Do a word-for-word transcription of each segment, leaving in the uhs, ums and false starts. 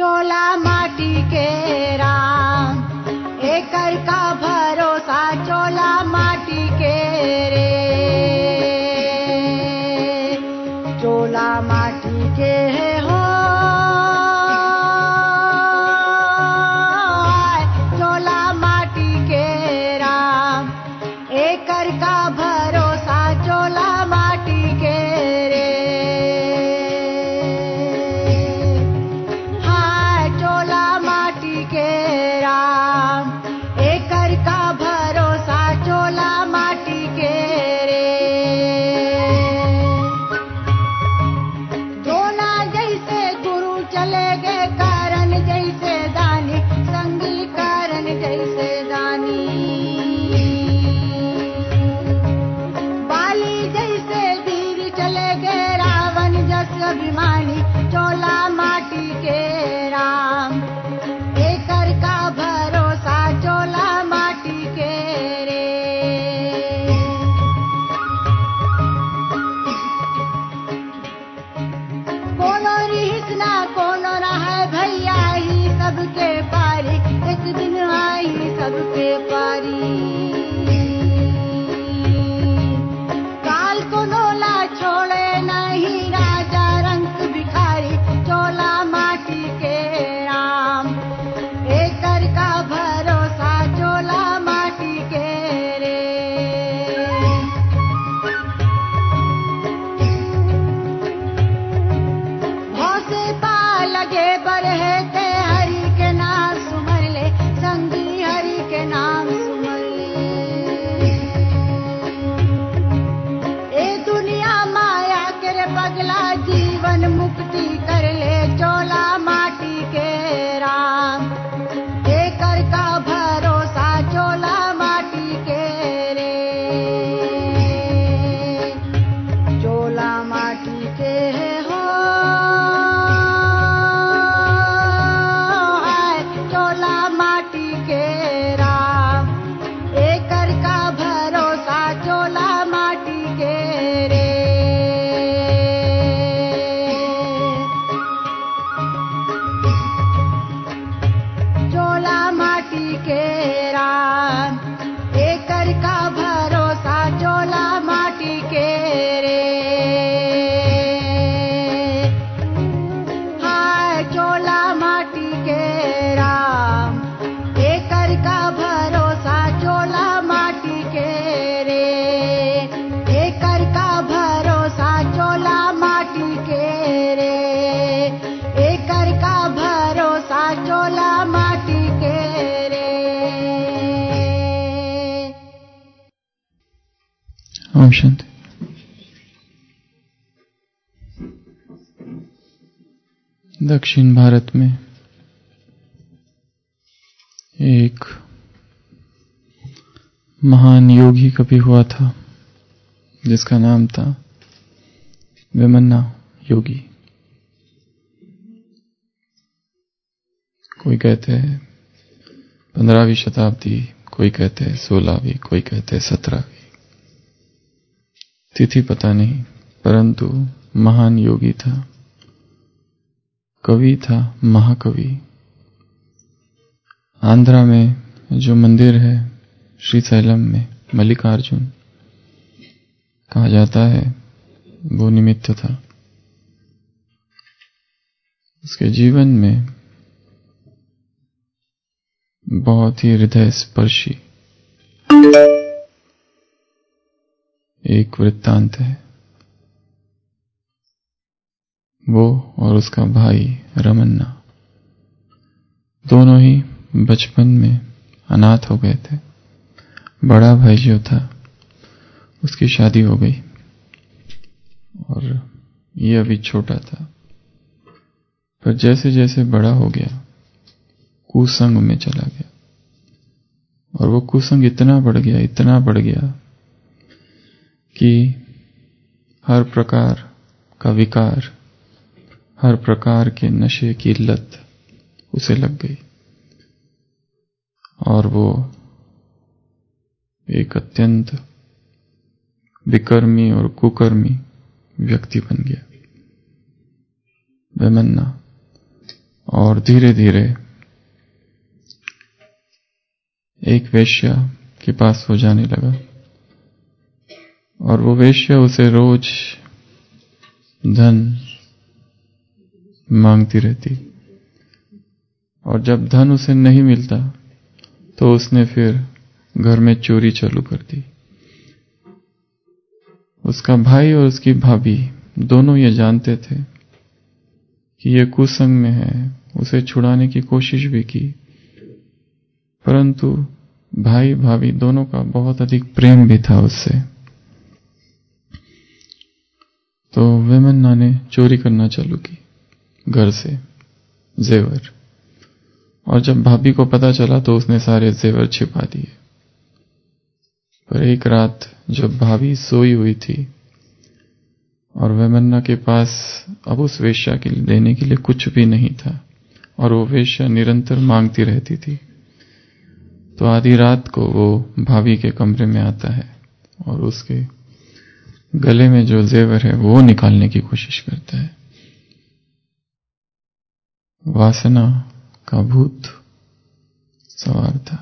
चोला माटी के राम, एकर का भरोसा चोला माटी के रे। चोला माटी के हो चोला माटी के राम, एकर का भरोसा चोला माटी के रे। हाय चोला माटी के राम, एकर का भरोसा चोला माटी के रे। द्रोणा जैसे गुरु चले गए, कारण जैसे दानी संगी, कारण जैसे दानी। बाली जैसे वीर चले गए, रावण जस अभिमानी चोला माटी के राम, एकर का भरोसा चोला माटी के रे। कोनो रिहिस ना कोनो ना है भैया ही सबके पारी, एक दिन आई सबके पारी। काल को नोला छोड़े नहीं, राजा रंक भिखारी चोला माटी के राम, एकर का भरोसा चोला माटी के रे। भौसे पा लगे बरहे ते हरि के नाम सुमर ले, संगी हरि के नाम सुमर ले। ए दुनिया माया के रे पगला, जीवन मुक्ति कर ले चोला माटी के राम, एकर का भरोसा चोला माटी के रे। चोला माटी के हो हाय चोला माटी के राम, एकर का भरोसा चोला माटी के रे। चोला माटी के राम, एकर का भरोसा चोला माटी के रे। हाय चोला माटी के राम, एकर का भरोसा चोला माटी के रे। एकर का भरोसा चोला माटी के रे, एकर का भरोसा चोला माटी के रे। ओम शांति। दक्षिण भारत में एक महान योगी कभी हुआ था, जिसका नाम था वेमन्ना योगी। कोई कहते हैं पंद्रहवीं शताब्दी, कोई कहते हैं सोलहवीं, कोई कहते हैं सत्रहवीं, तिथि पता नहीं, परंतु महान योगी था, कवि था, महाकवि। आंध्रा में जो मंदिर है श्रीशैलम में मल्लिकार्जुन कहा जाता है, वो निमित्त था। उसके जीवन में बहुत ही हृदय स्पर्शी एक वृत्तांत है। वो और उसका भाई रमन्ना दोनों ही बचपन में अनाथ हो गए थे। बड़ा भाई जो था उसकी शादी हो गई और ये अभी छोटा था, पर जैसे जैसे बड़ा हो गया कुसंग में चला गया, और वो कुसंग इतना बढ़ गया, इतना बढ़ गया कि हर प्रकार का विकार, हर प्रकार के नशे की लत उसे लग गई और वो एक अत्यंत विकर्मी और कुकर्मी व्यक्ति बन गया। वेमन्ना और धीरे धीरे एक वेश्या के पास वो जाने लगा और वो वेश्या उसे रोज धन मांगती रहती और जब धन उसे नहीं मिलता तो उसने फिर घर में चोरी चालू कर दी। उसका भाई और उसकी भाभी दोनों ये जानते थे कि ये कुसंग में है, उसे छुड़ाने की कोशिश भी की, परंतु भाई भाभी दोनों का बहुत अधिक प्रेम भी था उससे। तो वेमन्ना ने चोरी करना चालू की घर से जेवर, और जब भाभी को पता चला तो उसने सारे जेवर छिपा दिए। पर एक रात जब भाभी सोई हुई थी और वेमन्ना के पास अब उस वेश्या के लिए देने के लिए कुछ भी नहीं था और वो वेश्या निरंतर मांगती रहती थी, तो आधी रात को वो भाभी के कमरे में आता है और उसके गले में जो जेवर है वो निकालने की कोशिश करता है। वासना का भूत सवार था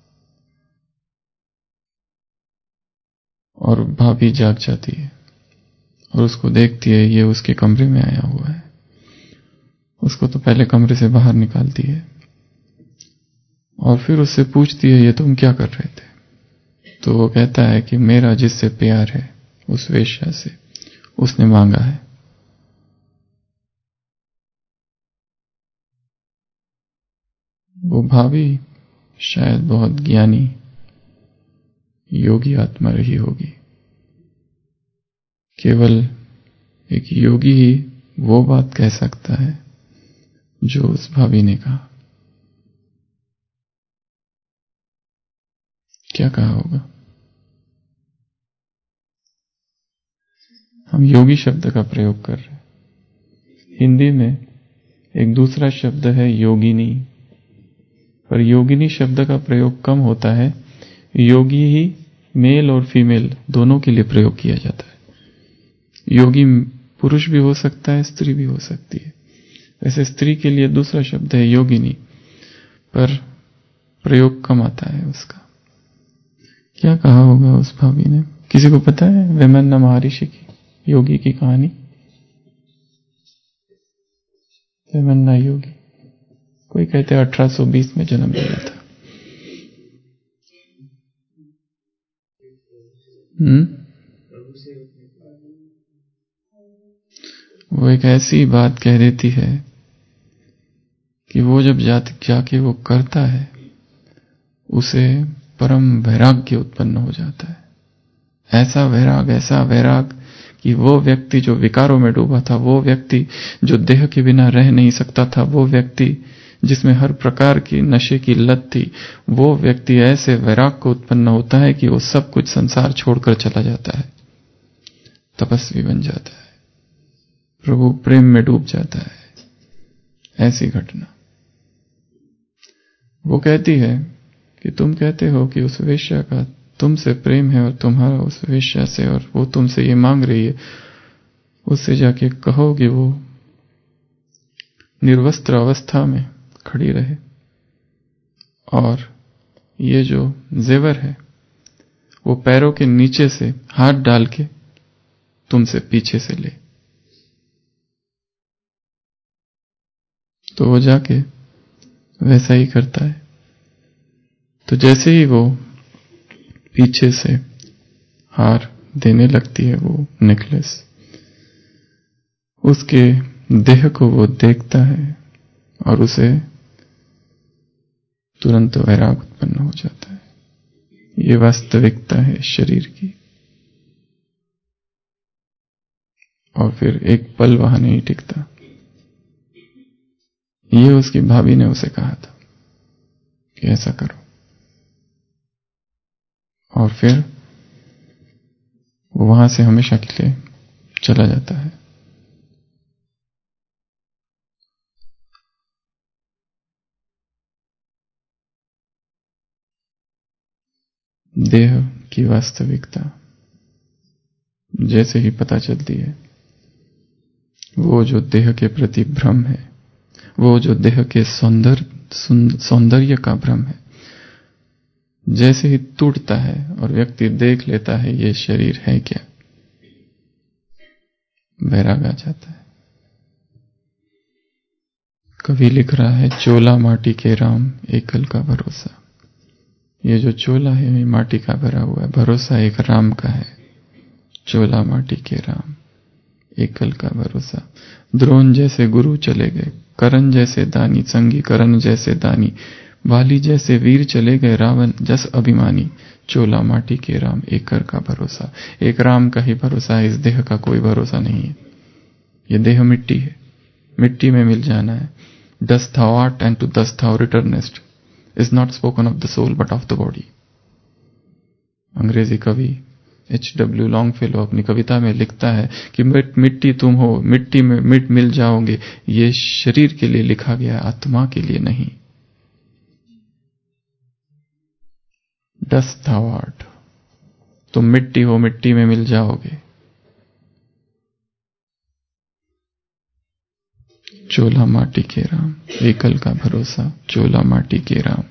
और भाभी जाग जाती है और उसको देखती है ये उसके कमरे में आया हुआ है। उसको तो पहले कमरे से बाहर निकालती है और फिर उससे पूछती है ये तुम क्या कर रहे थे? तो वो कहता है कि मेरा जिससे प्यार है उस वेश्या से, उसने मांगा है। वो भाभी शायद बहुत ज्ञानी योगी आत्मा रही होगी। केवल एक योगी ही वो बात कह सकता है जो उस भाभी ने कहा। क्या कहा होगा? हम योगी शब्द का प्रयोग कर रहे हैं। हिंदी में एक दूसरा शब्द है योगिनी, पर योगिनी शब्द का प्रयोग कम होता है। योगी ही मेल और फीमेल दोनों के लिए प्रयोग किया जाता है। योगी पुरुष भी हो सकता है, स्त्री भी हो सकती है। वैसे स्त्री के लिए दूसरा शब्द है योगिनी, पर प्रयोग कम आता है उसका। क्या कहा होगा उस भाभी ने? किसी को पता है वेमन्ना महर्षि की योगी की कहानी? वेमन्ना योगी, कोई कहते हैं अठारह सौ बीस में जन्म लिया था। हम्म वो एक ऐसी बात कह देती है कि वो जब जाके जाके वो करता है उसे परम वैराग्य उत्पन्न हो जाता है। ऐसा वैराग, ऐसा वैराग कि वो व्यक्ति जो विकारों में डूबा था, वो व्यक्ति जो देह के बिना रह नहीं सकता था, वो व्यक्ति जिसमें हर प्रकार की नशे की लत थी, वो व्यक्ति ऐसे वैराग को उत्पन्न होता है कि वो सब कुछ संसार छोड़कर चला जाता है, तपस्वी बन जाता है, प्रभु प्रेम में डूब जाता है। ऐसी घटना। वो कहती है कि तुम कहते हो कि उस वेश्या का तुमसे प्रेम है और तुम्हारा उस वेश्या से, और वो तुमसे ये मांग रही है, उससे जाके कहो कि वो निर्वस्त्र अवस्था में खड़ी रहे और ये जो जेवर है वो पैरों के नीचे से हाथ डाल के तुमसे पीछे से ले। तो वो जाके वैसा ही करता है। तो जैसे ही वो पीछे से हार देने लगती है, वो नेकलेस, उसके देह को वो देखता है और उसे तुरंत वैराग उत्पन्न हो जाता है। ये वास्तविकता है शरीर की। और फिर एक पल वहां नहीं टिकता। ये उसकी भाभी ने उसे कहा था कि ऐसा करो, और फिर वो वहां से हमेशा के लिए चला जाता है। देह की वास्तविकता जैसे ही पता चलती है, वो जो देह के प्रति भ्रम है वो जो देह के सौंदर्य सौंदर्य का भ्रम है, जैसे ही टूटता है और व्यक्ति देख लेता है ये शरीर है क्या, वैराग आ जाता है। कवि लिख रहा है, चोला माटी के राम एकल का भरोसा। ये जो चोला है ये माटी का भरा हुआ है, भरोसा एक राम का है। चोला माटी के राम एकल का भरोसा। द्रोण जैसे गुरु चले गए, करण जैसे दानी, संगी करण जैसे दानी, वाली जैसे वीर चले गए, रावण जस अभिमानी। चोला माटी के राम एकल का भरोसा। एक राम का ही भरोसा है, इस देह का कोई भरोसा नहीं है। ये देह मिट्टी है, मिट्टी में मिल जाना है। Dust thou art and to dust thou returnest is not spoken of the soul but of the body. अंग्रेजी कवि एच डब्ल्यू लॉन्गफेलो अपनी कविता में लिखता है कि मिट्टी तुम हो, मिट्टी में मिट मिल जाओगे। ये शरीर के लिए लिखा गया, आत्मा के लिए नहीं। Dust thou art, तुम मिट्टी हो, मिट्टी में मिल जाओगे। चोला माटी के राम एकल का भरोसा। चोला माटी के राम।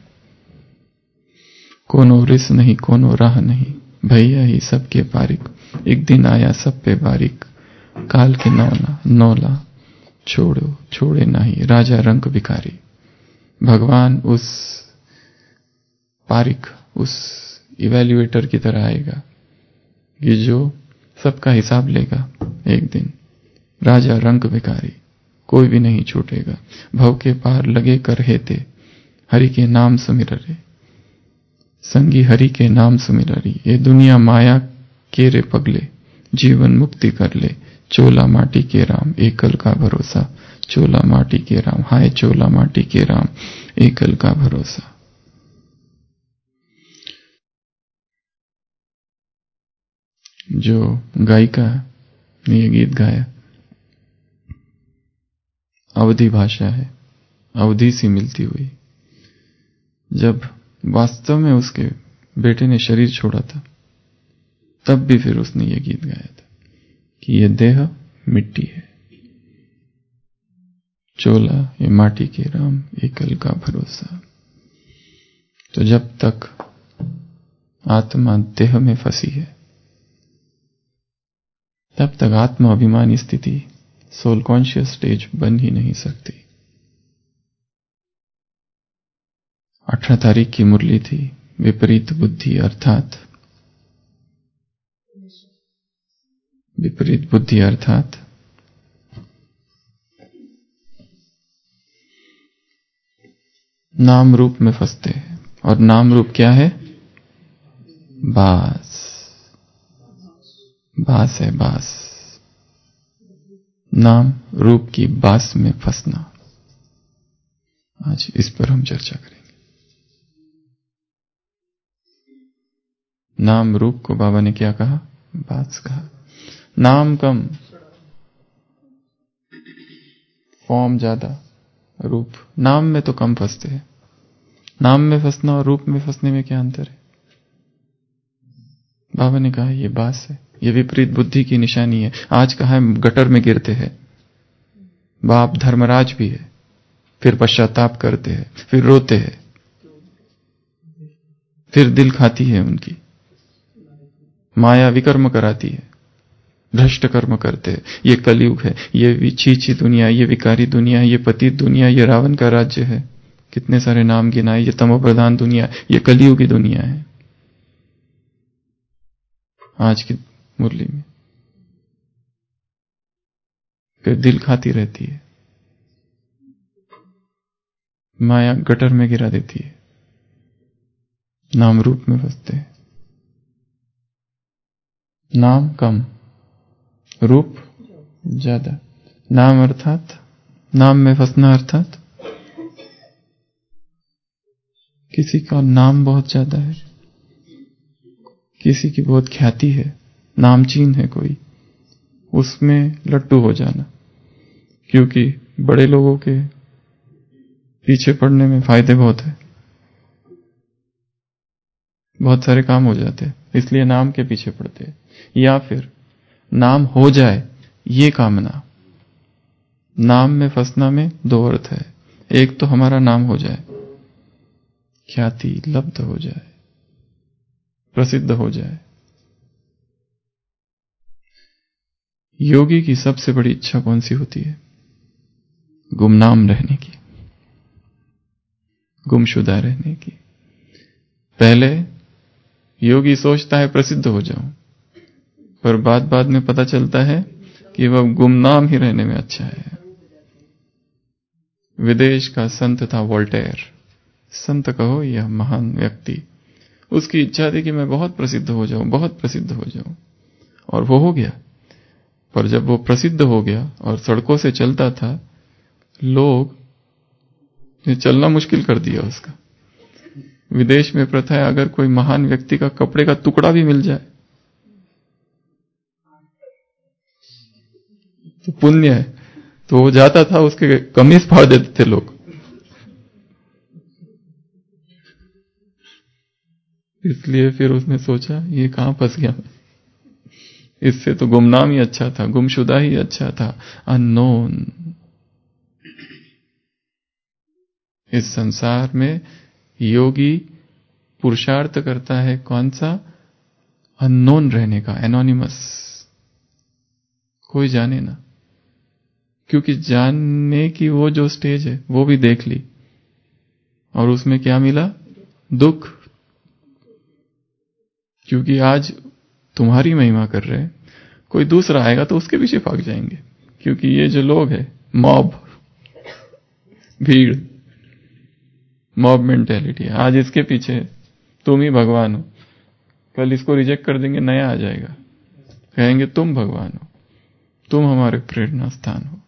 कोनो रिस नहीं, कोनो राह नहीं, भैया ही सबके पारिक। एक दिन आया सब पे बारिक, काल के नौला नौला छोड़ो छोड़े नहीं, राजा रंग भिखारी। भगवान उस पारिक, उस इवैल्यूएटर की तरह आएगा कि जो सबका हिसाब लेगा एक दिन। राजा रंग भिखारी, कोई भी नहीं छूटेगा। भव के पार लगे कर हेते, हरि के नाम सुमिररे। संगी हरि के नाम सुमिररी, ये दुनिया माया के रे पगले, जीवन मुक्ति कर ले। चोला माटी के राम एकल का भरोसा। चोला माटी के राम, हाय चोला माटी के राम एकल का भरोसा। जो गायिका ने ये गीत गाया, अवधी भाषा है, अवधि सी मिलती हुई। जब वास्तव में उसके बेटे ने शरीर छोड़ा था, तब भी फिर उसने ये गीत गाया था कि ये देह मिट्टी है, चोला ये माटी के राम एकल का भरोसा। तो जब तक आत्मा देह में फंसी है, तब तक आत्मा अभिमानी स्थिति, सोल कॉन्शियस स्टेज बन ही नहीं सकती। अठारह तारीख की मुरली थी, विपरीत बुद्धि अर्थात विपरीत बुद्धि अर्थात नाम रूप में फंसते हैं। और नाम रूप क्या है? बास, बास है बास। नाम रूप की बास में फंसना, आज इस पर हम चर्चा करेंगे। नाम रूप को बाबा ने क्या कहा? बास कहा। नाम कम, फॉर्म ज्यादा, रूप। नाम में तो कम फंसते हैं। नाम में फंसना और रूप में फंसने में क्या अंतर है? बाबा ने कहा ये बास है, ये विपरीत बुद्धि की निशानी है। आज कहा है गटर में गिरते हैं, बाप धर्मराज भी है, फिर पश्चाताप करते हैं, फिर रोते हैं, फिर दिल खाती है उनकी, माया विकर्म कराती है, भ्रष्ट कर्म करते हैं। ये कलयुग है, ये छीछी दुनिया, ये विकारी दुनिया, ये पतित दुनिया, ये रावण का राज्य है। कितने सारे नाम गिनाए। ये तमोप्रधान दुनिया, ये कलयुग की दुनिया है आज की मुरली में। फिर दिल खाती रहती है, माया गटर में गिरा देती है, नाम रूप में फंसते हैं। नाम कम, रूप ज्यादा। नाम अर्थात, नाम में फंसना अर्थात किसी का नाम बहुत ज्यादा है, किसी की बहुत ख्याति है, नामचीन है कोई, उसमें लट्टू हो जाना। क्योंकि बड़े लोगों के पीछे पड़ने में फायदे बहुत है, बहुत सारे काम हो जाते हैं, इसलिए नाम के पीछे पड़ते हैं। या फिर नाम हो जाए ये कामना। नाम में फंसना में दो अर्थ है। एक तो हमारा नाम हो जाए, ख्याति लब्ध हो जाए, प्रसिद्ध हो जाए। योगी की सबसे बड़ी इच्छा कौन सी होती है? गुमनाम रहने की, गुमशुदा रहने की। पहले योगी सोचता है प्रसिद्ध हो जाऊं, पर बाद बाद में पता चलता है कि वह गुमनाम ही रहने में अच्छा है। विदेश का संत था वोल्टेयर, संत कहो यह महान व्यक्ति। उसकी इच्छा थी कि मैं बहुत प्रसिद्ध हो जाऊं, बहुत प्रसिद्ध हो जाऊं, और वो हो गया। पर जब वो प्रसिद्ध हो गया और सड़कों से चलता था, लोग ने चलना मुश्किल कर दिया उसका। विदेश में प्रथा है, अगर कोई महान व्यक्ति का कपड़े का टुकड़ा भी मिल जाए तो पुण्य है। तो वो जाता था, उसके कमीज फाड़ देते थे लोग। इसलिए फिर उसने सोचा ये कहां फंस गया, इससे तो गुमनाम ही अच्छा था, गुमशुदा ही अच्छा था, अननोन। इस संसार में योगी पुरुषार्थ करता है कौन सा? अननोन रहने का, एनोनिमस, कोई जाने ना। क्योंकि जानने की वो जो स्टेज है वो भी देख ली, और उसमें क्या मिला? दुख। क्योंकि आज तुम्हारी महिमा कर रहे हैं, कोई दूसरा आएगा तो उसके पीछे भाग जाएंगे। क्योंकि ये जो लोग हैं, मॉब, भीड़, मॉब मेंटेलिटी, आज इसके पीछे तुम ही भगवान हो, कल इसको रिजेक्ट कर देंगे, नया आ जाएगा, कहेंगे तुम भगवान हो, तुम हमारे प्रेरणा स्थान हो।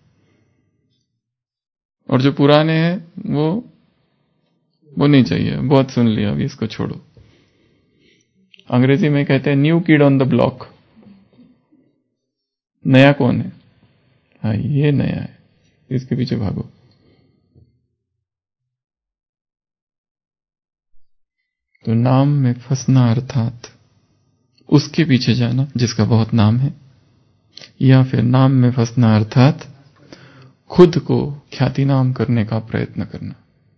और जो पुराने हैं वो वो नहीं चाहिए, बहुत सुन लिया, अभी इसको छोड़ो। अंग्रेजी में कहते हैं new kid on the block. नया कौन है? हाँ, ये नया है, इसके पीछे भागो। तो नाम में फंसना अर्थात उसके पीछे जाना जिसका बहुत नाम है, या फिर नाम में फंसना अर्थात खुद को ख्याति नाम करने का प्रयत्न करना।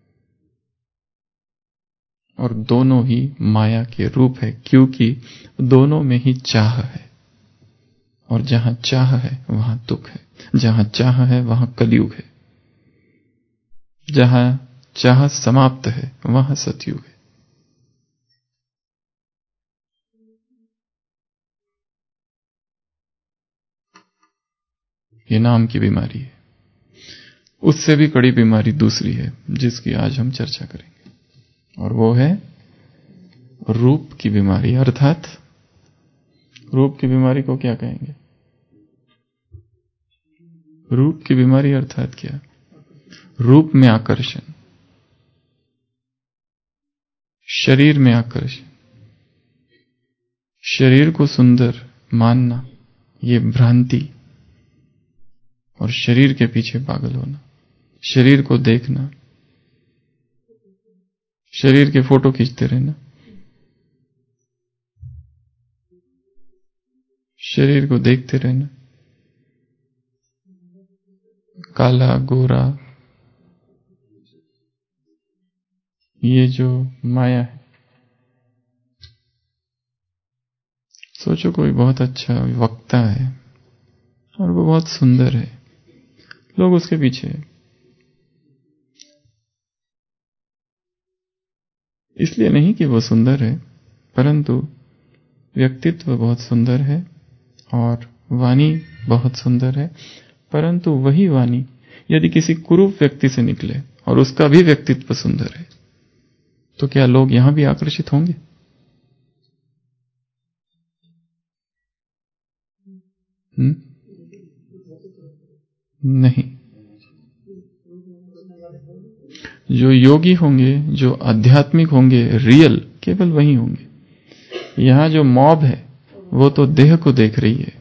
और दोनों ही माया के रूप है, क्योंकि दोनों में ही चाह है, और जहां चाह है वहां दुख है, जहां चाह है वहां कलयुग है, जहां चाह समाप्त है वहां सतयुग है। ये नाम की बीमारी है। उससे भी कड़ी बीमारी दूसरी है जिसकी आज हम चर्चा करेंगे, और वो है रूप की बीमारी। अर्थात रूप की बीमारी को क्या कहेंगे? रूप की बीमारी अर्थात क्या? रूप में आकर्षण, शरीर में आकर्षण, शरीर को सुंदर मानना, ये भ्रांति, और शरीर के पीछे पागल होना, शरीर को देखना, शरीर के फोटो खींचते रहना, शरीर को देखते रहना, काला गोरा, ये जो माया है। सोचो कोई बहुत अच्छा वक्ता है और वो बहुत सुंदर है, लोग उसके पीछे हैं। इसलिए नहीं कि वो सुंदर है, परंतु व्यक्तित्व बहुत सुंदर है और वाणी बहुत सुंदर है। परंतु वही वाणी यदि किसी कुरूप व्यक्ति से निकले और उसका भी व्यक्तित्व सुंदर है, तो क्या लोग यहां भी आकर्षित होंगे? हुँ? नहीं। जो योगी होंगे, जो आध्यात्मिक होंगे, रियल, केवल वही होंगे। यहां जो मॉब है वो तो देह को देख रही है।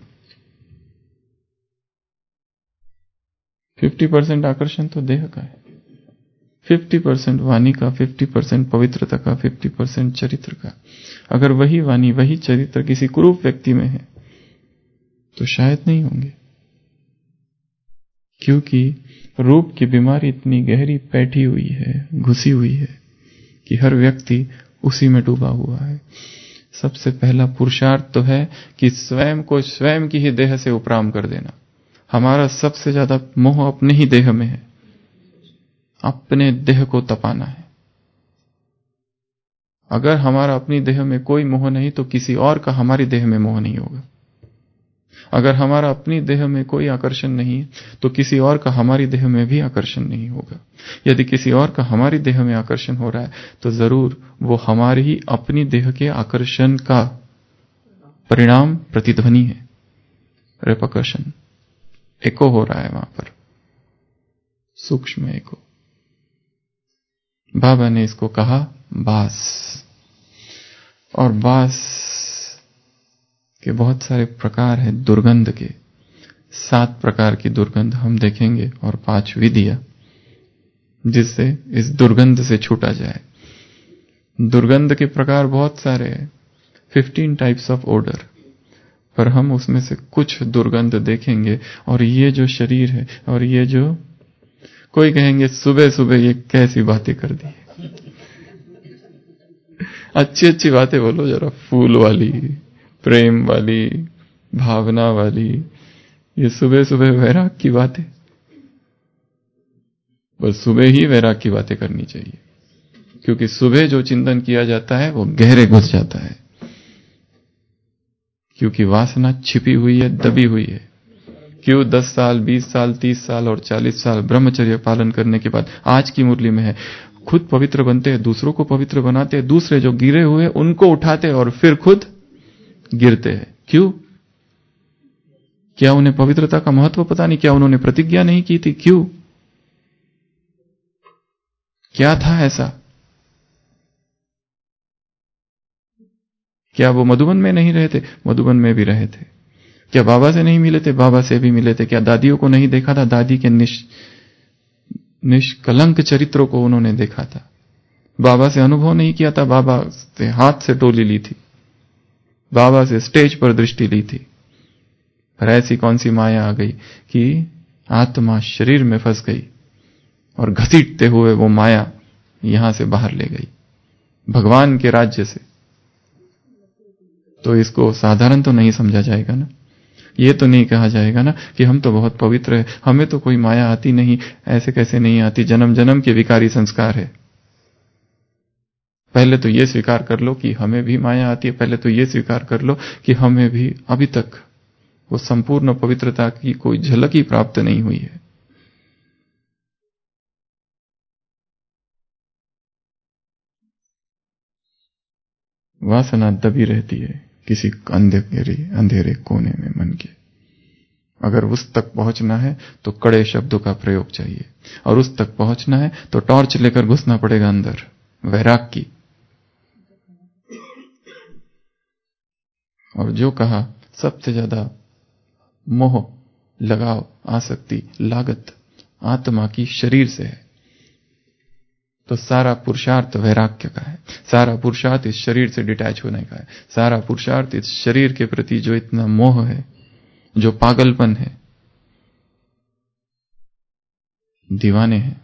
पचास परसेंट आकर्षण तो देह का है, पचास परसेंट वाणी का, पचास परसेंट पवित्रता का, पचास परसेंट चरित्र का। अगर वही वाणी, वही चरित्र किसी कुरूप व्यक्ति में है तो शायद नहीं होंगे। क्योंकि रूप की बीमारी इतनी गहरी बैठी हुई है, घुसी हुई है कि हर व्यक्ति उसी में डूबा हुआ है। सबसे पहला पुरुषार्थ तो है कि स्वयं को स्वयं की ही देह से उपराम कर देना। हमारा सबसे ज्यादा मोह अपने ही देह में है, अपने देह को तपाना है। अगर हमारा अपनी देह में कोई मोह नहीं तो किसी और का हमारी देह में मोह नहीं होगा। अगर हमारा अपनी देह में कोई आकर्षण नहीं है तो किसी और का हमारी देह में भी आकर्षण नहीं होगा। यदि किसी और का हमारी देह में आकर्षण हो रहा है तो जरूर वो हमारी ही अपनी देह के आकर्षण का परिणाम, प्रतिध्वनि है, रेपकर्शन, एको हो रहा है वहां पर, सूक्ष्म एको। बाबा ने इसको कहा बास। और बास के बहुत सारे प्रकार हैं दुर्गंध के। सात प्रकार की दुर्गंध हम देखेंगे और पांच विधियां जिससे इस दुर्गंध से छूटा जाए। दुर्गंध के प्रकार बहुत सारे हैं, फिफ्टीन टाइप्स ऑफ ओडर, पर हम उसमें से कुछ दुर्गंध देखेंगे। और ये जो शरीर है और ये जो, कोई कहेंगे सुबह सुबह ये कैसी बातें कर दी, अच्छी अच्छी बातें बोलो जरा, फूल वाली, प्रेम वाली, भावना वाली, ये सुबह सुबह वैराग की बातें। बस सुबह ही वैराग की बातें करनी चाहिए, क्योंकि सुबह जो चिंतन किया जाता है वो गहरे घुस जाता है, क्योंकि वासना छिपी हुई है, दबी हुई है। क्यों दस साल, बीस साल, तीस साल और चालीस साल ब्रह्मचर्य पालन करने के बाद आज की मुरली में है, खुद पवित्र बनते हैं, दूसरों को पवित्र बनाते हैं, दूसरे जो गिरे हुए उनको उठाते और फिर खुद गिरते हैं। क्यों? क्या उन्हें पवित्रता का महत्व पता नहीं? क्या उन्होंने प्रतिज्ञा नहीं की थी? क्यों? क्या था ऐसा? क्या वो मधुबन में नहीं रहे थे? मधुबन में भी रहे थे। क्या बाबा से नहीं मिले थे? बाबा से भी मिले थे। क्या दादियों को नहीं देखा था? दादी के निश निष्कलंक चरित्रों को उन्होंने देखा था। बाबा से अनुभव नहीं किया था? बाबा से हाथ से टोली ली थी, बाबा से स्टेज पर दृष्टि ली थी। पर ऐसी कौन सी माया आ गई कि आत्मा शरीर में फंस गई और घसीटते हुए वो माया यहां से बाहर ले गई, भगवान के राज्य से। तो इसको साधारण तो नहीं समझा जाएगा ना। ये तो नहीं कहा जाएगा ना कि हम तो बहुत पवित्र है, हमें तो कोई माया आती नहीं। ऐसे कैसे नहीं आती? जन्म जन्म के विकारी संस्कार है। पहले तो ये स्वीकार कर लो कि हमें भी माया आती है। पहले तो ये स्वीकार कर लो कि हमें भी अभी तक वो संपूर्ण पवित्रता की कोई झलक ही प्राप्त नहीं हुई है। वासना दबी रहती है किसी अंधेरे अंधेरे कोने में मन के। अगर उस तक पहुंचना है तो कड़े शब्दों का प्रयोग चाहिए, और उस तक पहुंचना है तो टॉर्च लेकर घुसना पड़ेगा अंदर, वैराग की। और जो कहा सबसे ज्यादा मोह, लगाव, आसक्ति, लागत आत्मा की शरीर से है, तो सारा पुरुषार्थ वैराग्य का है। सारा पुरुषार्थ इस शरीर से डिटैच होने का है। सारा पुरुषार्थ इस शरीर के प्रति जो इतना मोह है, जो पागलपन है, दीवाने हैं,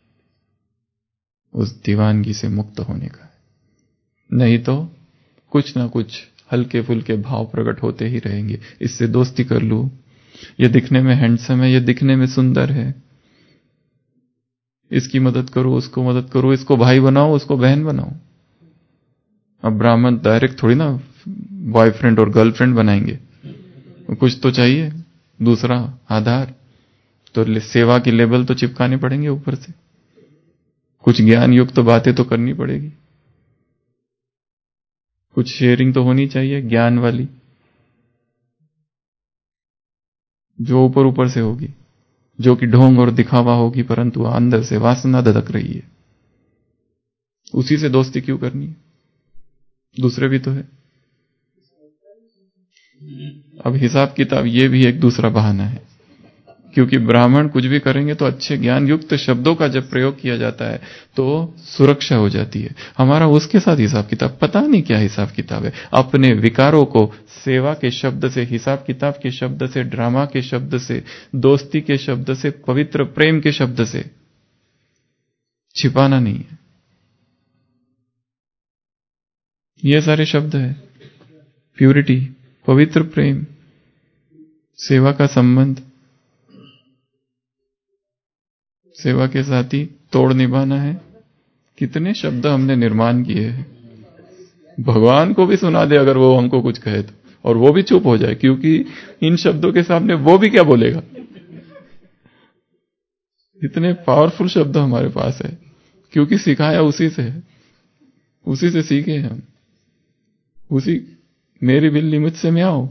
उस दीवानगी से मुक्त होने का है। नहीं तो कुछ ना कुछ हल्के फुल्के भाव प्रकट होते ही रहेंगे। इससे दोस्ती कर लूं, ये दिखने में हैंडसम है, ये दिखने में सुंदर है, इसकी मदद करो, उसको मदद करो, इसको भाई बनाओ, उसको बहन बनाओ। अब ब्राह्मण डायरेक्ट थोड़ी ना बॉयफ्रेंड और गर्लफ्रेंड बनाएंगे, कुछ तो चाहिए दूसरा आधार। तो सेवा की लेबल तो चिपकाने पड़ेंगे ऊपर से, कुछ ज्ञान युक्त तो बातें तो करनी पड़ेगी, कुछ शेयरिंग तो होनी चाहिए ज्ञान वाली, जो ऊपर ऊपर से होगी, जो कि ढोंग और दिखावा होगी, परंतु अंदर से वासना धधक रही है। उसी से दोस्ती क्यों करनी है? दूसरे भी तो है। अब हिसाब किताब ये भी एक दूसरा बहाना है क्योंकि ब्राह्मण कुछ भी करेंगे तो अच्छे ज्ञान युक्त शब्दों का जब प्रयोग किया जाता है तो सुरक्षा हो जाती है। हमारा उसके साथ हिसाब किताब पता नहीं क्या हिसाब किताब है। अपने विकारों को सेवा के शब्द से, हिसाब किताब के शब्द से, ड्रामा के शब्द से, दोस्ती के शब्द से, पवित्र प्रेम के शब्द से छिपाना नहीं है। ये सारे शब्द है, प्यूरिटी, पवित्र प्रेम, सेवा का संबंध, सेवा के साथी, तोड़ निभाना है। कितने शब्द हमने निर्माण किए हैं। भगवान को भी सुना दे अगर वो हमको कुछ कहे तो, और वो भी चुप हो जाए, क्योंकि इन शब्दों के सामने वो भी क्या बोलेगा। इतने पावरफुल शब्द हमारे पास है, क्योंकि सिखाया उसी से है, उसी से सीखे हम। उसी मेरी बिल्ली मुझसे म्याऊं।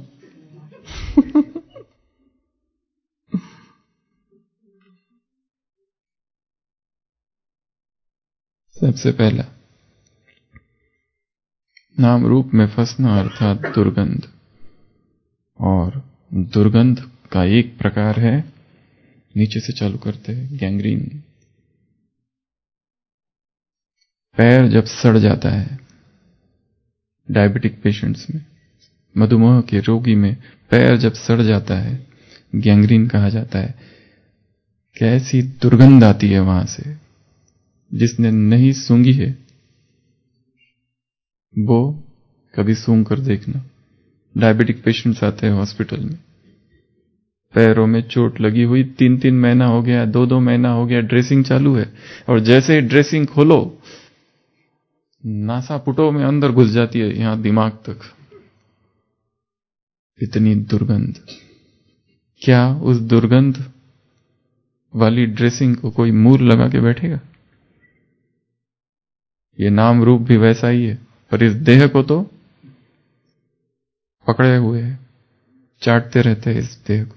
सबसे पहला नाम रूप में फंसना अर्थात दुर्गंध। और दुर्गंध का एक प्रकार है, नीचे से चालू करते हैं, गैंग्रीन। पैर जब सड़ जाता है, डायबिटिक पेशेंट्स में, मधुमेह के रोगी में पैर जब सड़ जाता है, गैंग्रीन कहा जाता है। कैसी दुर्गंध आती है वहां से। जिसने नहीं सूंघी है वो कभी सूंघ कर देखना। डायबिटिक पेशेंट्स आते हैं हॉस्पिटल में, पैरों में चोट लगी हुई, तीन तीन महीना हो गया, दो दो महीना हो गया, ड्रेसिंग चालू है, और जैसे ही ड्रेसिंग खोलो नासापुटों में अंदर घुस जाती है, यहां दिमाग तक। इतनी दुर्गंध। क्या उस दुर्गंध वाली ड्रेसिंग को कोई मूर लगा के बैठेगा? ये नाम रूप भी वैसा ही है, पर इस देह को तो पकड़े हुए हैं, चाटते रहते हैं इस देह को।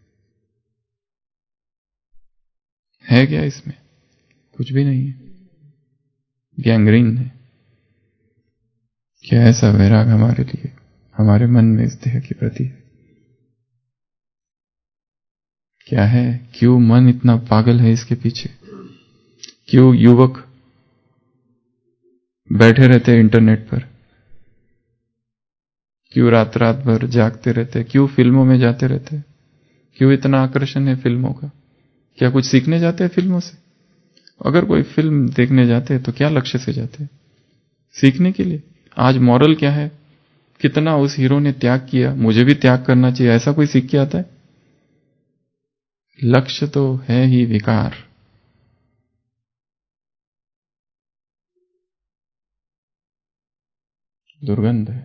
है क्या इसमें? कुछ भी नहीं है, गैंग्रीन है। क्या ऐसा वैराग हमारे लिए, हमारे मन में इस देह के प्रति है? क्या है? क्यों मन इतना पागल है इसके पीछे? क्यों युवक बैठे रहते हैं इंटरनेट पर? क्यों रात रात भर जागते रहते? क्यों फिल्मों में जाते रहते? क्यों इतना आकर्षण है फिल्मों का? क्या कुछ सीखने जाते हैं फिल्मों से? अगर कोई फिल्म देखने जाते हैं तो क्या लक्ष्य से जाते हैं? सीखने के लिए। आज मॉरल क्या है? कितना उस हीरो ने त्याग किया, मुझे भी त्याग करना चाहिए, ऐसा कोई सीख के आता है? लक्ष्य तो है ही विकार। दुर्गंध है।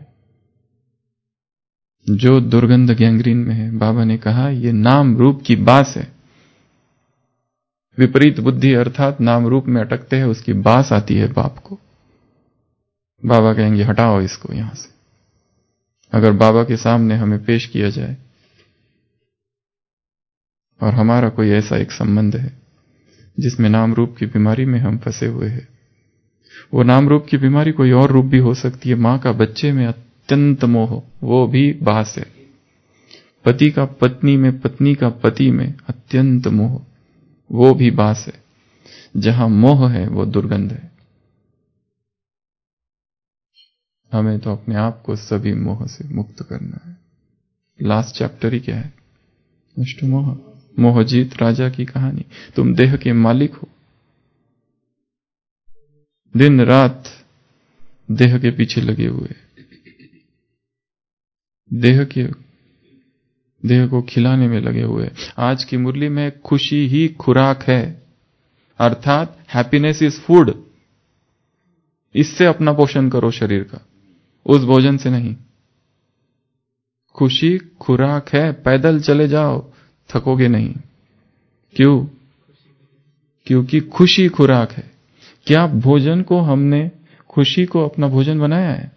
जो दुर्गंध गैंग्रीन में है, बाबा ने कहा ये नाम रूप की बास है। विपरीत बुद्धि अर्थात नाम रूप में अटकते हैं, उसकी बास आती है बाप को। बाबा कहेंगे हटाओ इसको यहां से। अगर बाबा के सामने हमें पेश किया जाए और हमारा कोई ऐसा एक संबंध है जिसमें नाम रूप की बीमारी में हम फंसे हुए हैं, वो नाम रूप की बीमारी कोई और रूप भी हो सकती है। मां का बच्चे में अत्यंत मोह, वो भी बास है। पति का पत्नी में, पत्नी का पति में अत्यंत मोह, वो भी बास है। जहां मोह है वो दुर्गंध है। हमें तो अपने आप को सभी मोह से मुक्त करना है। लास्ट चैप्टर ही क्या है? नष्ट मोह, मोहजीत राजा की कहानी। तुम देह के मालिक हो, दिन रात देह के पीछे लगे हुए, देह के देह को खिलाने में लगे हुए। आज की मुरली में खुशी ही खुराक है, अर्थात हैप्पीनेस इज फूड। इससे अपना पोषण करो शरीर का, उस भोजन से नहीं। खुशी खुराक है, पैदल चले जाओ, थकोगे नहीं। क्यों? क्योंकि खुशी खुराक है। क्या भोजन को हमने खुशी को अपना भोजन बनाया है?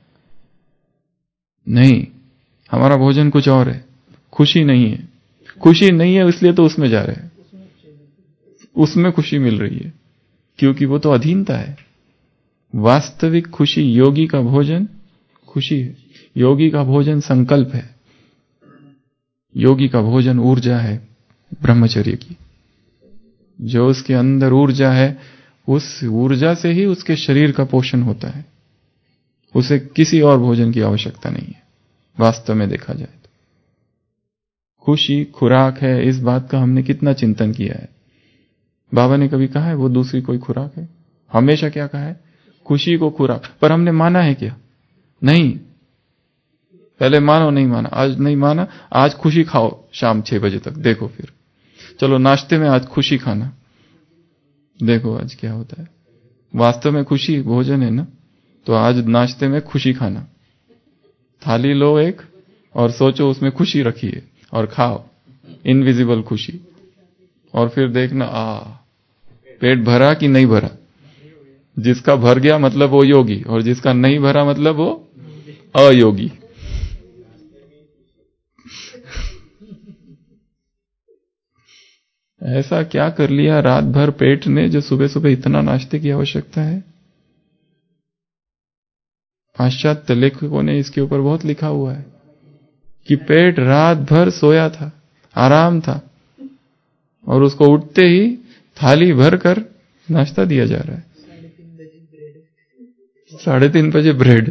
नहीं, हमारा भोजन कुछ और है, खुशी नहीं है। खुशी नहीं है इसलिए तो उसमें जा रहे हैं, उसमें खुशी मिल रही है, क्योंकि वो तो अधीनता है। वास्तविक खुशी, योगी का भोजन खुशी है, योगी का भोजन संकल्प है, योगी का भोजन ऊर्जा है, ब्रह्मचर्य की। जो उसके अंदर ऊर्जा है, उस ऊर्जा से ही उसके शरीर का पोषण होता है। उसे किसी और भोजन की आवश्यकता नहीं है, वास्तव में देखा जाए तो। खुशी खुराक है, इस बात का हमने कितना चिंतन किया है। बाबा ने कभी कहा है वो दूसरी कोई खुराक है? हमेशा क्या कहा है? खुशी को खुराक। पर हमने माना है क्या? नहीं। पहले मानो, नहीं माना, आज नहीं माना, आज खुशी खाओ शाम छह बजे तक, देखो फिर। चलो नाश्ते में आज खुशी खाना, देखो आज क्या होता है। वास्तव में खुशी भोजन है ना, तो आज नाश्ते में खुशी खाना। थाली लो एक और सोचो उसमें खुशी रखी है और खाओ, इनविजिबल खुशी। और फिर देखना आ पेट भरा कि नहीं भरा। जिसका भर गया मतलब वो योगी, और जिसका नहीं भरा मतलब वो अयोगी। ऐसा क्या कर लिया रात भर पेट ने जो सुबह सुबह इतना नाश्ते की आवश्यकता है? पाश्चात्य लेखकों ने इसके ऊपर बहुत लिखा हुआ है कि पेट रात भर सोया था, आराम था, और उसको उठते ही थाली भर कर नाश्ता दिया जा रहा है। साढ़े तीन बजे ब्रेड।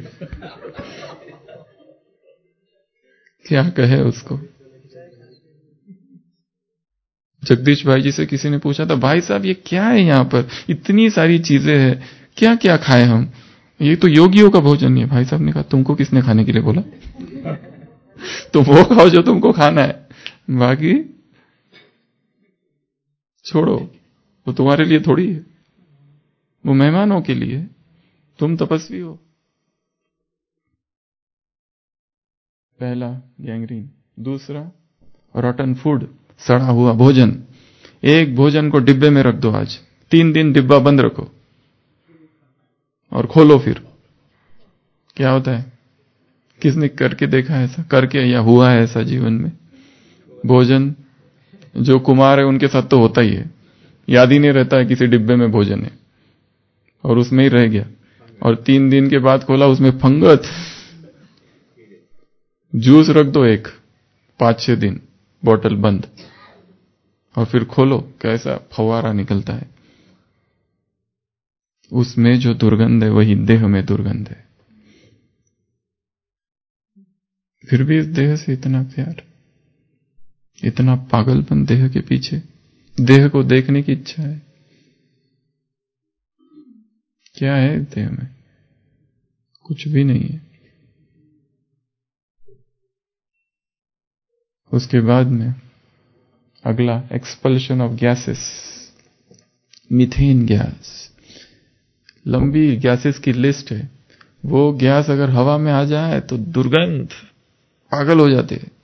क्या कहे उसको। जगदीश भाई जी से किसी ने पूछा था, भाई साहब ये क्या है यहाँ पर, इतनी सारी चीजें हैं, क्या क्या खाए हम, ये तो योगियों का भोजन है। भाई साहब ने कहा, तुमको किसने खाने के लिए बोला? तुम वो खाओ जो तुमको खाना है, बाकी छोड़ो, वो तुम्हारे लिए थोड़ी है, वो मेहमानों के लिए। तुम तपस्वी हो। पहला गैंग्रीन, दूसरा रॉटन फूड, सड़ा हुआ भोजन। एक भोजन को डिब्बे में रख दो, आज तीन दिन डिब्बा बंद रखो और खोलो, फिर क्या होता है? किसने करके देखा है ऐसा? करके या हुआ है ऐसा जीवन में? भोजन जो कुमार है उनके साथ तो होता ही है, याद ही नहीं रहता है किसी डिब्बे में भोजन है, और उसमें ही रह गया, और तीन दिन के बाद खोला, उसमें फंगस। जूस रख दो एक, पांच छह दिन बोतल बंद, और फिर खोलो, कैसा फवारा निकलता है। उसमें जो दुर्गंध है वही देह में दुर्गंध है। फिर भी इस देह से इतना प्यार, इतना पागलपन देह के पीछे, देह को देखने की इच्छा है। क्या है इस देह में? कुछ भी नहीं है। उसके बाद में अगला expulsion of gases, methane gas. लंबी गैसेस की लिस्ट है। वो गैस अगर हवा में आ जाए तो दुर्गंध, पागल हो जाते हैं।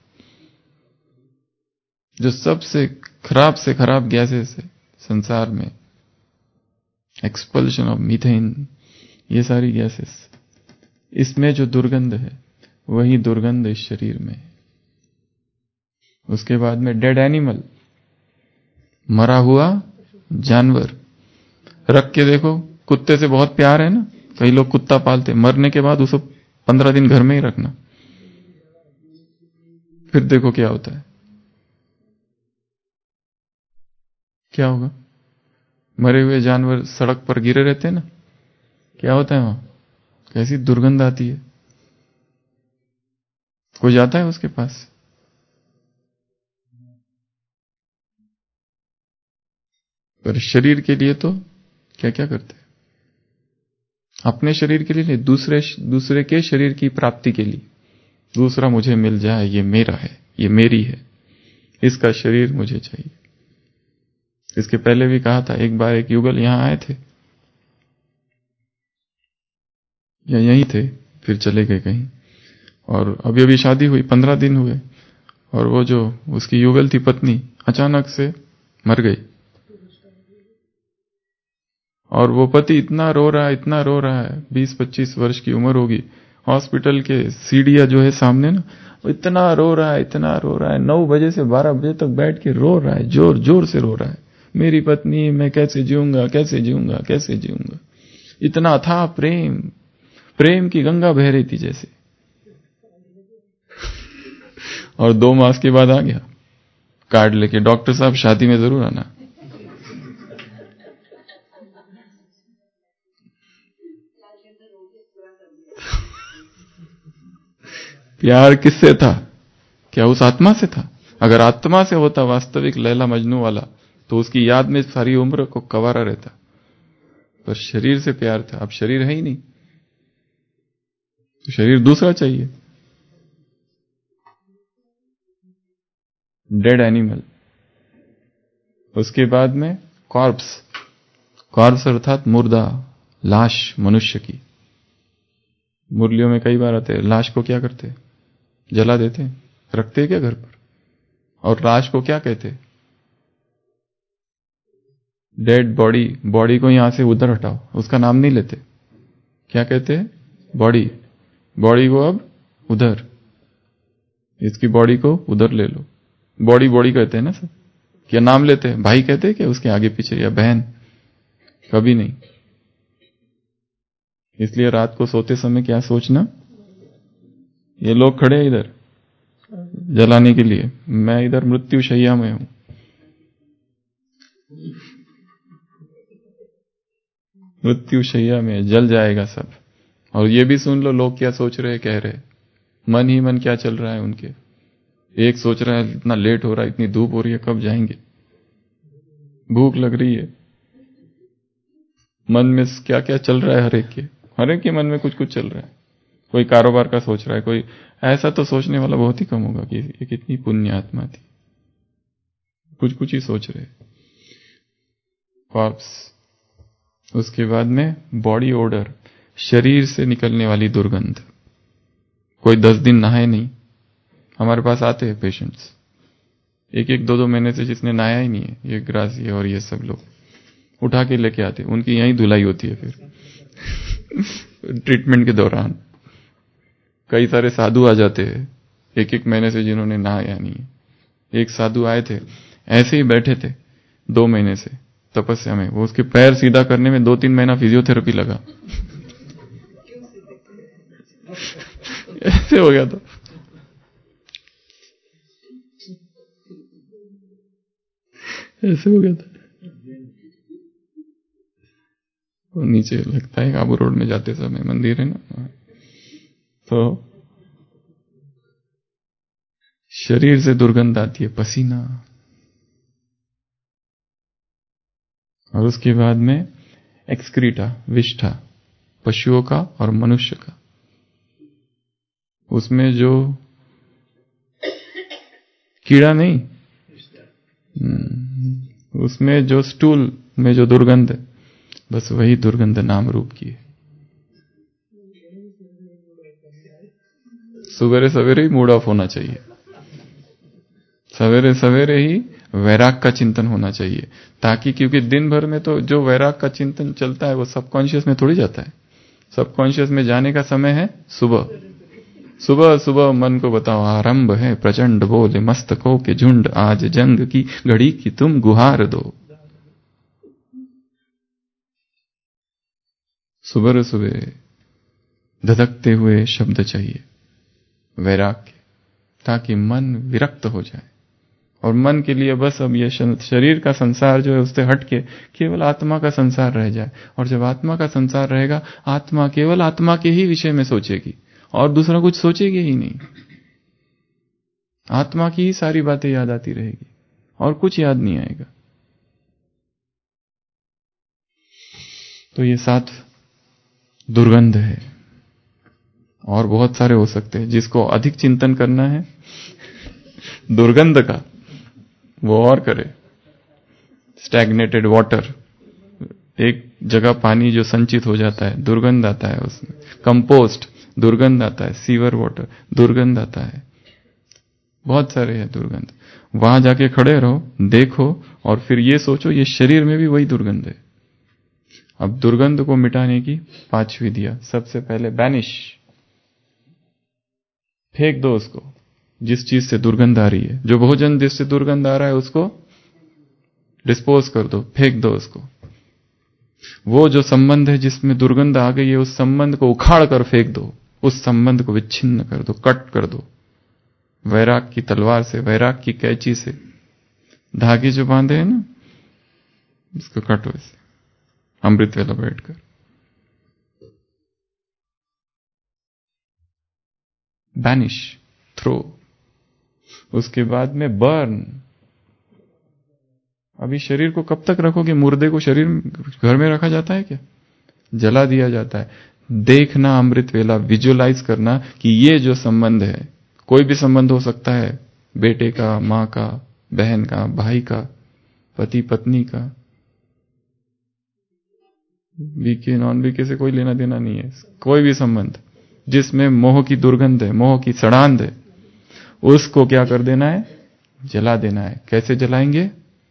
जो सबसे खराब से खराब गैसेस है संसार में, एक्सपल्शन ऑफ मीथेन, ये सारी गैसेस, इसमें जो दुर्गंध है वही दुर्गंध इस शरीर में है। उसके बाद में डेड एनिमल, मरा हुआ जानवर। रख के देखो, कुत्ते से बहुत प्यार है ना, कई लोग कुत्ता पालते, मरने के बाद उसे पंद्रह दिन घर में ही रखना, फिर देखो क्या होता है। क्या होगा? मरे हुए जानवर सड़क पर गिरे रहते हैं ना, क्या होता है वहां? कैसी दुर्गंध आती है। कोई जाता है उसके पास? पर शरीर के लिए तो क्या क्या करते हैं? अपने शरीर के लिए नहीं, दूसरे दूसरे के शरीर की प्राप्ति के लिए। दूसरा मुझे मिल जाए, ये मेरा है, ये मेरी है, इसका शरीर मुझे चाहिए। इसके पहले भी कहा था, एक बार एक युगल यहां आए थे, या यहीं थे, फिर चले गए कहीं, और अभी अभी शादी हुई, पंद्रह दिन हुए, और वो जो उसकी युगल थी पत्नी अचानक से मर गई। और वो पति इतना रो रहा है, इतना रो रहा है, बीस पच्चीस वर्ष की उम्र होगी, हॉस्पिटल के सीढ़ियां जो है सामने ना, वो इतना रो रहा है, इतना रो रहा है, नौ बजे से बारह बजे तक बैठ के रो रहा है, जोर जोर से रो रहा है, मेरी पत्नी, मैं कैसे जीऊंगा, कैसे जीऊंगा, कैसे जीऊंगा। इतना था प्रेम, प्रेम की गंगा बह रही थी जैसे। और दो मास के बाद आ गया, कार्ड लेके, डॉक्टर साहब शादी में जरूर आना। प्यार किससे था? क्या उस आत्मा से था? अगर आत्मा से होता वास्तविक लैला मजनू वाला, तो उसकी याद में सारी उम्र को कवारा रहता। पर शरीर से प्यार था, अब शरीर है ही नहीं, तो शरीर दूसरा चाहिए। Dead animal. उसके बाद में कॉर्प्स। कॉर्प्स अर्थात मुर्दा, लाश मनुष्य की। मुरलियों में कई बार आते हैं। लाश को क्या करते? जला देते, रखते हैं क्या घर पर? और लाश को क्या कहते? Dead body. बॉडी को यहां से उधर हटाओ, उसका नाम नहीं लेते, क्या कहते हैं? बॉडी। बॉडी को अब उधर, इसकी बॉडी को उधर ले लो। बॉडी बॉडी कहते हैं ना सब, क्या नाम लेते हैं? भाई कहते हैं क्या उसके आगे पीछे, या बहन? कभी नहीं। इसलिए रात को सोते समय क्या सोचना, ये लोग खड़े हैं इधर जलाने के लिए, मैं इधर मृत्यु शैया में हूं। मृत्यु शैया में जल जाएगा सब। और ये भी सुन लो लोग क्या सोच रहे कह रहे, मन ही मन क्या चल रहा है उनके। एक सोच रहा है इतना लेट हो रहा है, इतनी धूप हो रही है, कब जाएंगे, भूख लग रही है। मन में क्या क्या चल रहा है, हर एक के हर एक के मन में कुछ कुछ चल रहा है। कोई कारोबार का सोच रहा है, कोई ऐसा तो सोचने वाला बहुत ही कम होगा कि ये कितनी पुण्य आत्मा थी। कुछ कुछ ही सोच रहे। कॉर्प्स। उसके बाद में बॉडी ओडर, शरीर से निकलने वाली दुर्गंध। कोई दस दिन नहाए नहीं, हमारे पास आते हैं पेशेंट्स, एक एक दो दो महीने से जिसने नहाया ही नहीं है, ये ग्रासी और ये सब लोग उठा के लेके आते, उनकी यहीं धुलाई होती है फिर ट्रीटमेंट के दौरान। कई सारे साधु आ जाते हैं एक एक महीने से जिन्होंने नहाया नहीं है। एक साधु आए थे, ऐसे ही बैठे थे दो महीने से तपस्या में, वो उसके पैर सीधा करने में दो तीन महीना फिजियोथेरेपी लगा। ऐसे हो गया था। ऐसे हो गया था। वो नीचे लगता है काबू रोड में जाते समय मंदिर है ना, तो शरीर से दुर्गंध आती है, पसीना। और उसके बाद में एक्सक्रीटा, विष्ठा, पशुओं का और मनुष्य का। उसमें जो कीड़ा नहीं, उसमें जो स्टूल में जो दुर्गंध है, बस वही दुर्गंध नाम रूप की है। सवेरे सवेरे ही मूड ऑफ होना चाहिए, सवेरे सवेरे ही वैराग का चिंतन होना चाहिए, ताकि, क्योंकि दिन भर में तो जो वैराग का चिंतन चलता है वो सबकॉन्शियस में थोड़ी जाता है। सबकॉन्शियस में जाने का समय है सुबह। सुबह सुबह मन को बताओ, आरंभ है प्रचंड बोले मस्तकों के झुंड, आज जंग की घड़ी की तुम गुहार दो। सुबह सुबह धधकते हुए शब्द चाहिए वैराग के, ताकि मन विरक्त हो जाए। और मन के लिए बस अब ये शरीर का संसार जो है उससे हटके केवल आत्मा का संसार रह जाए। और जब आत्मा का संसार रहेगा, आत्मा केवल आत्मा के ही विषय में सोचेगी और दूसरा कुछ सोचेगी ही नहीं। आत्मा की ही सारी बातें याद आती रहेगी और कुछ याद नहीं आएगा। तो ये सात दुर्गंध है, और बहुत सारे हो सकते हैं। जिसको अधिक चिंतन करना है दुर्गंध का, वो और करे। स्टैग्नेटेड वाटर, एक जगह पानी जो संचित हो जाता है, दुर्गंध आता है उसमें। कंपोस्ट, दुर्गंध आता है। सीवर वाटर, दुर्गंध आता है। बहुत सारे हैं दुर्गंध। वहां जाके खड़े रहो, देखो, और फिर ये सोचो ये शरीर में भी वही दुर्गंध है। अब दुर्गंध को मिटाने की पांच विधियां। सबसे पहले बैनिश, फेंक दो उसको, जिस चीज से दुर्गंध आ रही है। जो भोजन जिससे दुर्गंध आ रहा है उसको डिस्पोज कर दो, फेंक दो उसको। वो जो संबंध है जिसमें दुर्गंध आ गई है, उस संबंध को उखाड़ कर फेंक दो, उस संबंध को विच्छिन्न कर दो, कट कर दो, वैराग की तलवार से, वैराग की कैंची से। धागे जो बांधे हैं ना, इसको काटो ऐसे अमृत वेला बैठकर। Banish, throw. उसके बाद में बर्न। अभी शरीर को कब तक रखोगे? मुर्दे को शरीर घर में रखा जाता है क्या? जला दिया जाता है। देखना अमृत वेला, विजुअलाइज करना कि ये जो संबंध है, कोई भी संबंध हो सकता है, बेटे का, मां का, बहन का, भाई का, पति पत्नी का, बीके नॉन बीके से कोई लेना देना नहीं है। कोई भी संबंध जिसमें मोह की दुर्गंध है, मोह की सड़ांध है, उसको क्या कर देना है? जला देना है। कैसे जलाएंगे?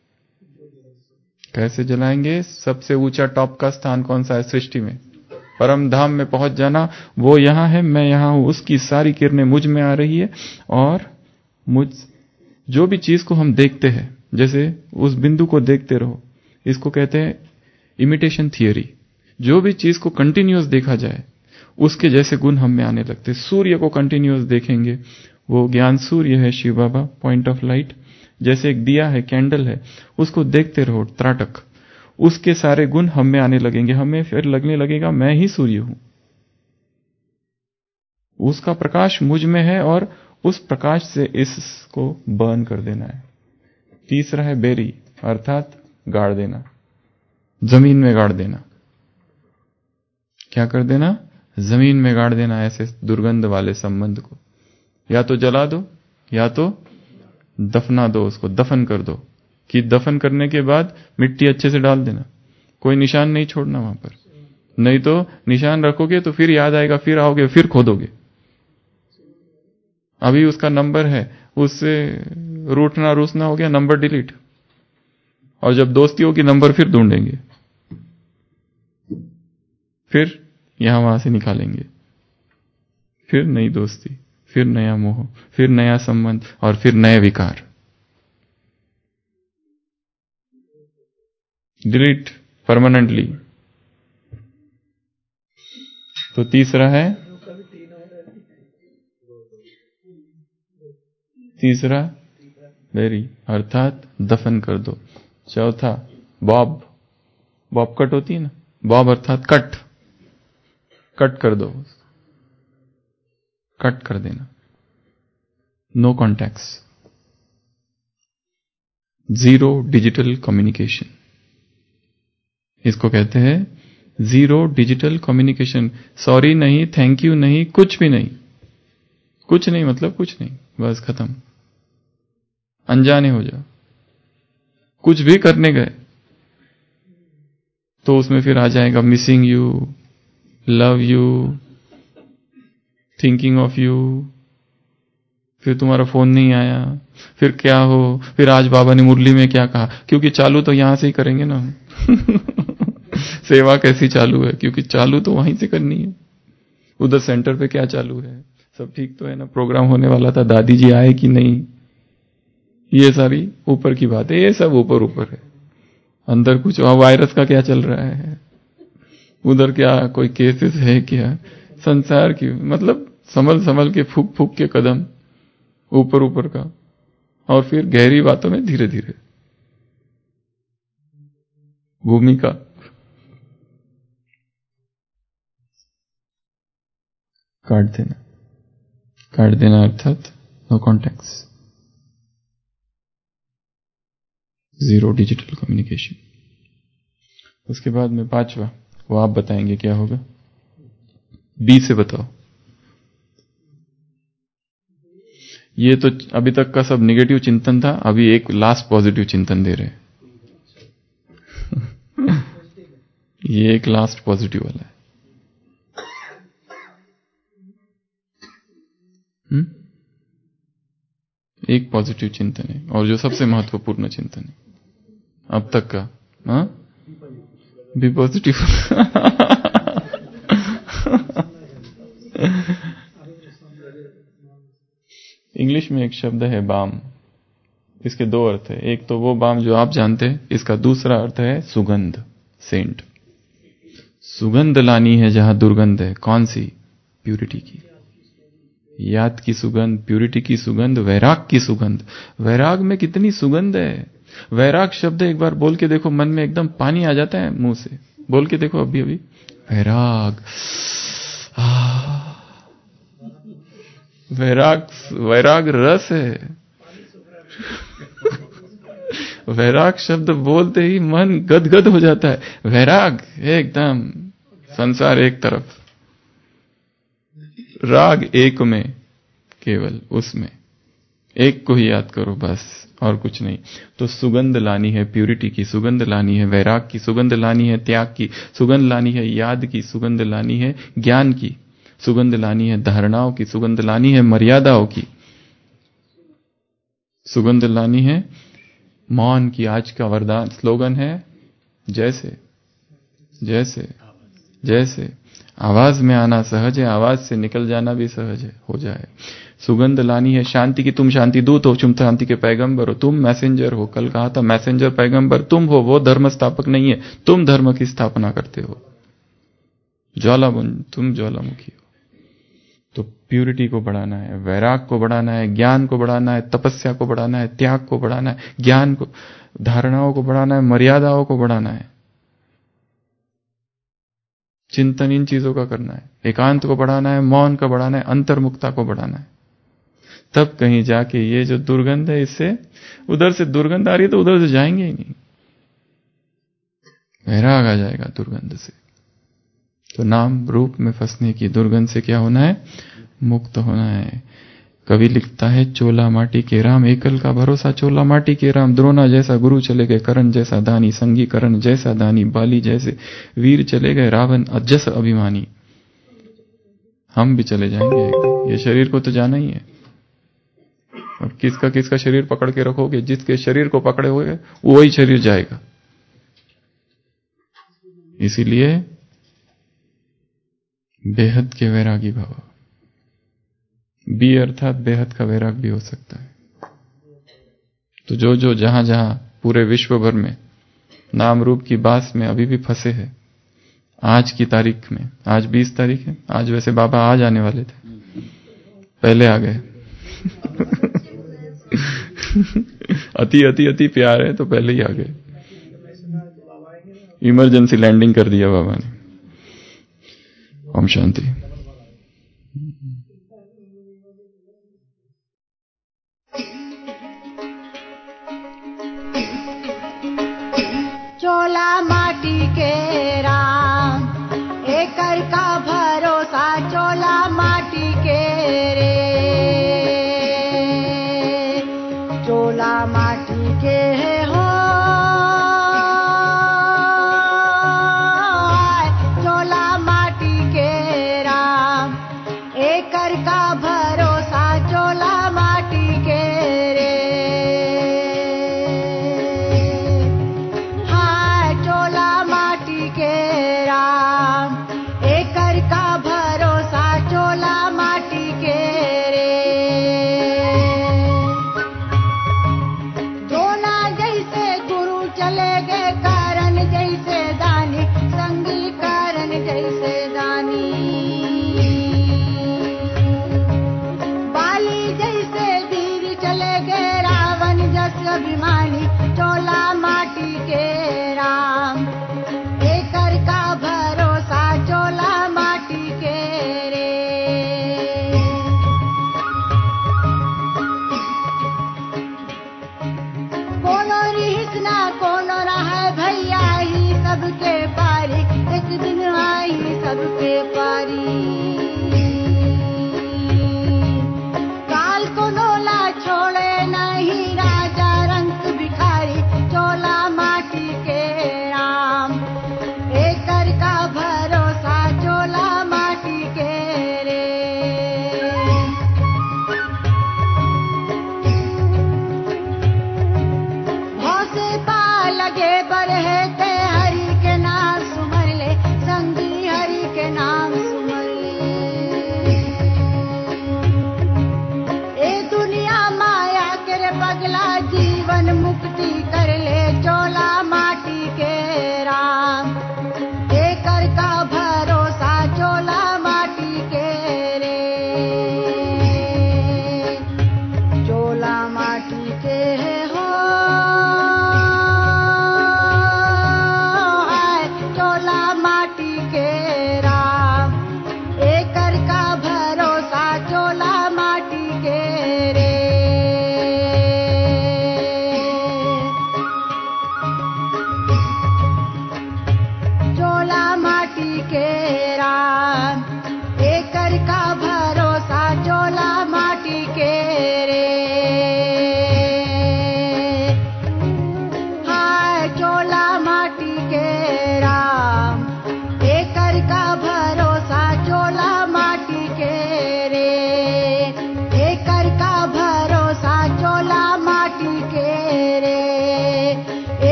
कैसे जलाएंगे? सबसे ऊंचा टॉप का स्थान कौन सा है सृष्टि में? परम धाम में पहुंच जाना। वो यहां है, मैं यहां हूं, उसकी सारी किरणें मुझ में आ रही है। और मुझ जो भी चीज को हम देखते हैं, जैसे उस बिंदु को देखते रहो, इसको कहते हैं इमिटेशन थियरी। जो भी चीज को कंटिन्यूअस देखा जाए, उसके जैसे गुण हम में आने लगते। सूर्य को कंटिन्यूअस देखेंगे, वो ज्ञान सूर्य है, Shiv Baba, point of light. जैसे एक दिया है, कैंडल है, उसको देखते रहो त्राटक, उसके सारे गुण हम में आने लगेंगे। हमें फिर लगने लगेगा मैं ही सूर्य हूं, उसका प्रकाश मुझ में है, और उस प्रकाश से इसको बर्न कर देना है। तीसरा है बेरी, अर्थात गाड़ देना, जमीन में गाड़ देना। क्या कर देना? जमीन में गाड़ देना ऐसे दुर्गंध वाले संबंध को। या तो जला दो, या तो दफना दो, उसको दफन कर दो। कि दफन करने के बाद मिट्टी अच्छे से डाल देना, कोई निशान नहीं छोड़ना वहां पर। नहीं तो निशान रखोगे तो फिर याद आएगा, फिर आओगे, फिर खोदोगे। अभी उसका नंबर है, उससे रूठना रूसना हो गया, नंबर डिलीट। और जब दोस्ती होगी नंबर फिर ढूंढेंगे, फिर यहां वहां से निकालेंगे, फिर नई दोस्ती, फिर नया मोह, फिर नया संबंध, और फिर नए विकार। Delete permanently. तो तीसरा है, तीसरा बेरी, अर्थात दफन कर दो। चौथा बॉब, बॉब कट होती है ना, बॉब अर्थात कट, कट कर दो, कट कर देना। No contacts, zero digital communication, इसको कहते हैं जीरो डिजिटल कम्युनिकेशन। सॉरी नहीं, थैंक यू नहीं, कुछ भी नहीं। कुछ नहीं मतलब कुछ नहीं, बस खत्म। अनजाने हो जाओ। कुछ भी करने गए तो उसमें फिर आ जाएगा missing you, love you, thinking of you, फिर तुम्हारा फोन नहीं आया, फिर क्या हो, फिर आज बाबा ने मुरली में क्या कहा, क्योंकि चालू तो यहां से ही करेंगे ना। सेवा कैसी चालू है, क्योंकि चालू तो वहीं से करनी है। उधर सेंटर पे क्या चालू है, सब ठीक तो है ना, प्रोग्राम होने वाला था, दादी जी आए कि नहीं, ये सारी ऊपर की बात है, ये सब ऊपर ऊपर है। अंदर कुछ और वायरस का क्या चल रहा है, उधर क्या कोई केसेस है क्या, संसार की, मतलब संभल संभल के फूक फूक के कदम ऊपर ऊपर का, और फिर गहरी बातों में धीरे धीरे। भूमिका काट देना, काट देना अर्थात no contacts, zero digital communication. उसके बाद में पांचवा, वो आप बताएंगे क्या होगा, बी से बताओ। ये तो अभी तक का सब नेगेटिव चिंतन था, अभी एक लास्ट पॉजिटिव चिंतन दे रहे हैं। ये एक लास्ट पॉजिटिव वाला है। हुँ? एक पॉजिटिव चिंतन है, और जो सबसे महत्वपूर्ण चिंतन है अब तक का, हाँ, बी पॉजिटिव। इंग्लिश में एक शब्द है बाम, इसके दो अर्थ है। एक तो वो बाम जो आप जानते हैं, इसका दूसरा अर्थ है सुगंध, सेंट। सुगंध लानी है जहां दुर्गंध है, कौन सी? प्यूरिटी की, याद की सुगंध, प्यूरिटी की सुगंध, वैराग की सुगंध। वैराग में कितनी सुगंध है, वैराग शब्द एक बार बोल के देखो, मन में एकदम पानी आ जाता है मुंह से। बोल के देखो अभी अभी, वैराग। वैराग, वैराग रस है। वैराग शब्द बोलते ही मन गदगद हो जाता है। वैराग एकदम, संसार एक तरफ, राग एक में, केवल उसमें एक को ही याद करो बस, और कुछ नहीं। तो सुगंध लानी है, प्यूरिटी की सुगंध लानी है, वैराग की सुगंध लानी है, त्याग की सुगंध लानी है, याद की सुगंध लानी है, ज्ञान की सुगंध लानी है, धारणाओं की सुगंध लानी है, मर्यादाओं की सुगंध लानी है, मौन की। आज का वरदान स्लोगन है, जैसे जैसे जैसे। आवाज में आना सहज है, आवाज से निकल जाना भी सहज है, हो जाए। सुगंध लानी है शांति की, तुम शांति दूत हो, तुम शांति के पैगंबर हो, तुम मैसेंजर हो। कल कहा था मैसेंजर पैगंबर तुम हो, वो धर्म स्थापक नहीं है, तुम धर्म की स्थापना करते हो। ज्वालामुखी, तुम ज्वालामुखी हो। तो प्यूरिटी को बढ़ाना है, वैराग को बढ़ाना है, ज्ञान को बढ़ाना है, तपस्या को बढ़ाना है, त्याग को बढ़ाना है, ज्ञान को, धारणाओं को बढ़ाना है, मर्यादाओं को बढ़ाना है, चिंतन इन चीजों का करना है, एकांत को बढ़ाना है, मौन का बढ़ाना है, अंतर्मुखता को बढ़ाना है। तब कहीं जाके ये जो दुर्गंध है, इससे उधर से दुर्गंध आ रही है तो उधर से जाएंगे ही नहीं, वैराग आ जाएगा दुर्गंध से। तो नाम रूप में फंसने की दुर्गंध से क्या होना है? मुक्त होना है। कवि लिखता है, चोला माटी के राम, एकल का भरोसा चोला माटी के राम। द्रोणा जैसा गुरु चले गए, करण जैसा दानी, संगी करण जैसा दानी, बाली जैसे वीर चले गए, रावण अजस अभिमानी। हम भी चले जाएंगे एक दिन, ये शरीर को तो जाना ही है। अब किसका किसका शरीर पकड़ के रखोगे? जिसके शरीर को पकड़े हुए वही शरीर जाएगा। इसीलिए बेहद के वैरागी भव। बी अर्थात बेहद का वैराग भी हो सकता है। तो जो जो जहां जहां पूरे विश्व भर में नाम रूप की बात में अभी भी फंसे हैं, आज की तारीख में, आज बीस तारीख है, आज वैसे बाबा आज आने वाले थे, पहले आ गए। अति अति अति प्यार है तो पहले ही आ गए, इमरजेंसी लैंडिंग कर दिया बाबा ने। ओम शांति। चोला माटी के राम, एकर का भरोसा चोला माटी के रे। चोला माटी के हो, चोला माटी के राम, एकर का भरोसा चोला माटी के रे। हाय चोला माटी के राम, एकर का भरोसा चोला माटी के रे। द्रोणा जैसे गुरु चले गए, कारण जैसे दानी, संगी कारण जैसे दानी। बाली जैसे वीर चले गए, रावण जस अभिमानी, चोला माटी के राम, एकर का भरोसा चोला माटी के रे। कोनो रिहिस ना कोनो रहा भैया, ही सबके पारी, एक दिन आई सबके पारी।